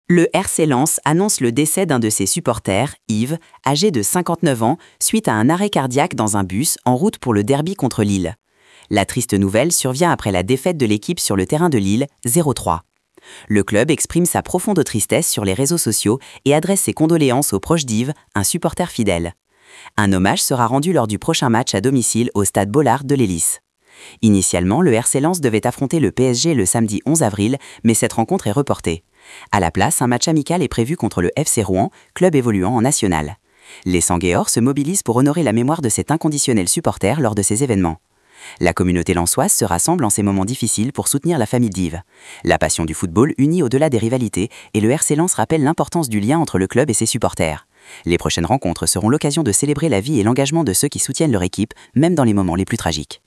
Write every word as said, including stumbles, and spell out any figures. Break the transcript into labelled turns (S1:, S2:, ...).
S1: Le R C Lens annonce le décès d'un de ses supporters, Yves, âgé de cinquante-neuf ans, suite à un arrêt cardiaque dans un bus en route pour le derby contre Lille. La triste nouvelle survient après la défaite de l'équipe sur le terrain de Lille, zéro trois. Le club exprime sa profonde tristesse sur les réseaux sociaux et adresse ses condoléances aux proches d'Yves, un supporter fidèle. Un hommage sera rendu lors du prochain match à domicile au stade Bollard de l'Hélice. Initialement, le R C Lens devait affronter le P S G le samedi onze avril, mais cette rencontre est reportée. À la place, un match amical est prévu contre le F C Rouen, club évoluant en national. Les Sanguéors se mobilisent pour honorer la mémoire de cet inconditionnel supporter lors de ces événements. La communauté lensoise se rassemble en ces moments difficiles pour soutenir la famille d'Yves. La passion du football unit au-delà des rivalités et le R C Lens rappelle l'importance du lien entre le club et ses supporters. Les prochaines rencontres seront l'occasion de célébrer la vie et l'engagement de ceux qui soutiennent leur équipe, même dans les moments les plus tragiques.